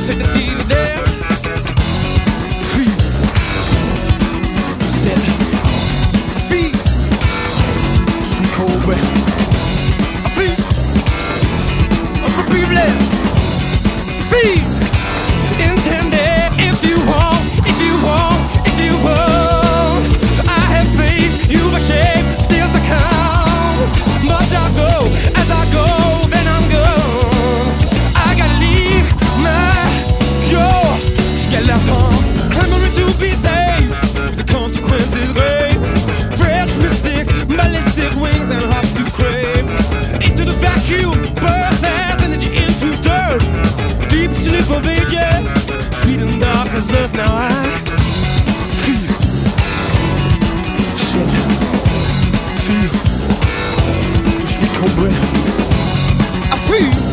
Say the deal there. Feel. Said feel. Sweet Cobra. I feel. I'm a people. Feel. Intended. If you want, if you want, if you want. I have faith. You've a shape. Still to come. But I go as I go. Then I'm gone. I gotta leave my your skeleton. Clamoring to be saved. The consequence is grave. Fresh mystic, ballistic wings and hearts to crave. Into the vacuum, birth as energy into dirt. Deep sleep of ages, sweet and dark as earth. Now I feel, shit, feel, sweet Cobra. I feel.